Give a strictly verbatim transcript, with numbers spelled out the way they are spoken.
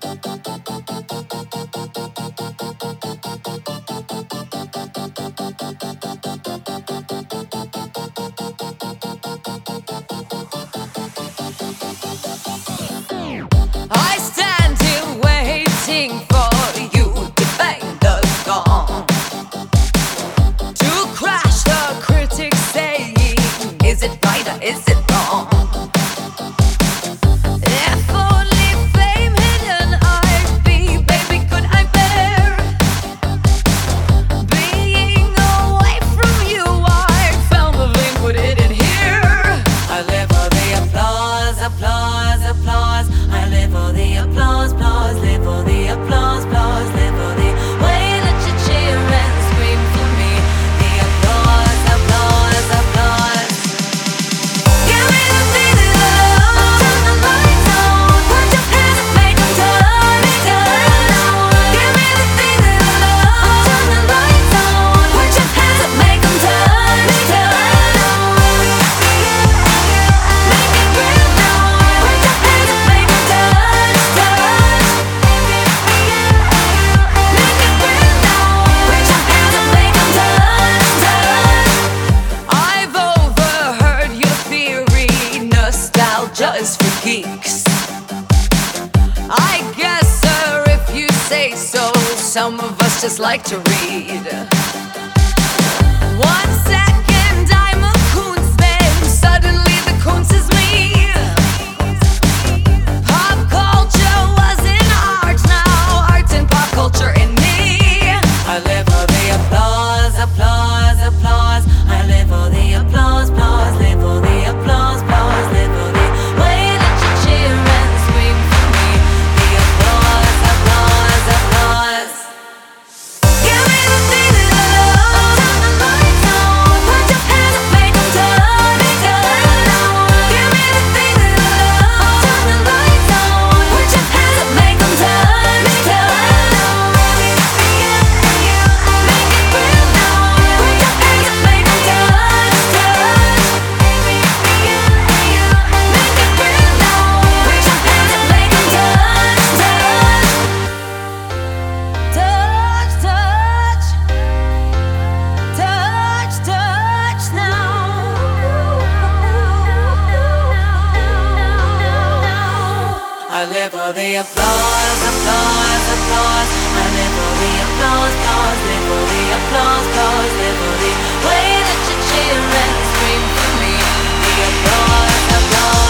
I stand here waiting for you to bang the gong, to crash the critics saying, is it right or is it wrong? If only fame hidden I'd be, baby, could I bear being away from you? I found the link, put it in here. I live for the applause, applause, applause. I live for the applause, applause. Live for the applause, applause. Live for the way that you cheer and scream for me. The applause, applause, applause. Give me the feeling of love. Turn the lights on. Put your hands up, make 'em turn, turn on. Give me the feeling of love. Turn the lights on. Put your hands up, make 'em turn, turn on. Make it real now. Put your hands up, make 'em turn, turn. Make it real now. Put your hands up, make 'em turn, turn. I've overheard your theory, nostalgia is for geeks. I guess, sir, if you say so, some of us just like to read. One second I'm a Kunz, then suddenly the Kunz is me. Pop culture was in art, now art and pop culture in me. I live for the applause, applause, applause. I live for the applause, applause. Live for the applause, applause. Live for the way that you cheer and scream for me. The applause, applause, applause. Give me the feeling of love. Turn the lights on. Put your hands up, make 'em turn, turn on. Give me the feeling of love. Turn the lights on. Put your hands up, make 'em turn, turn on. Make it real now. Put your hands up, make 'em turn, turn. Make it real now. Put your hands up, make 'em turn, turn. Touch, touch, touch, touch now. I live for the applause, applause, applause. I live for the applause, applause. Live for the applause, applause. Live for the way that you cheer and scream for me. The applause, applause.